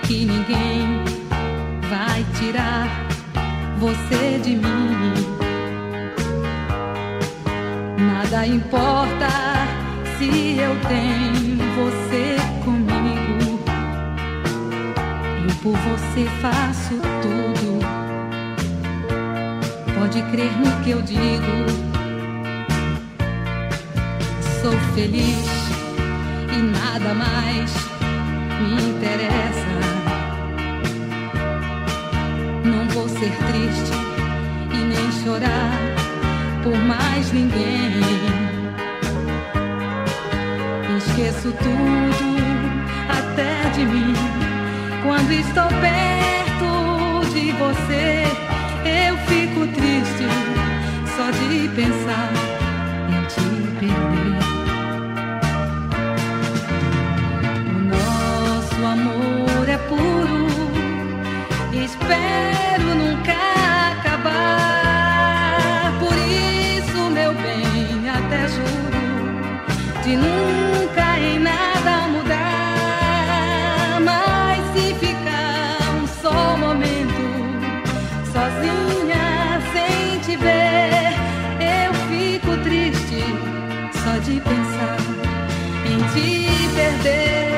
que ninguém vai tirar você de mim. Nada importa se eu tenho você comigo. Eu por você faço tudo. Pode crer no que eu digo. Sou feliz e nada mais me interessa. Não vou ser triste e nem chorar por mais ninguém. Esqueço tudo até de mim. Quando estou perto de você, eu fico triste só de pensar em te perder. O nosso amor é puro, espero nunca acabar. Por isso, meu bem, até juro de nunca em nada mudar. Mas se ficar um só momento sozinha sem te ver, eu fico triste só de pensar em te perder.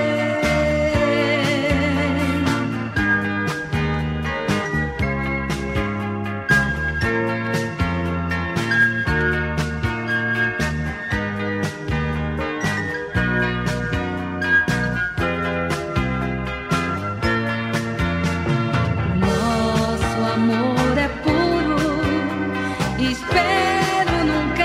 Espero nunca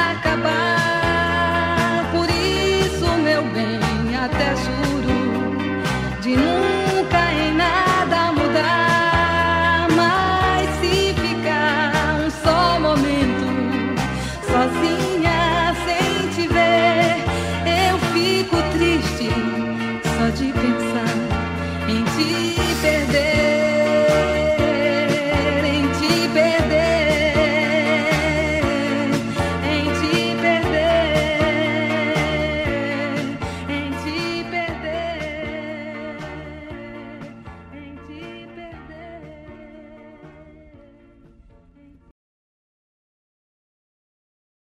acabar. Por isso, meu bem, até juro de nunca em nada mudar. Mas se ficar um só momento sozinha sem te ver, eu fico triste só de pensar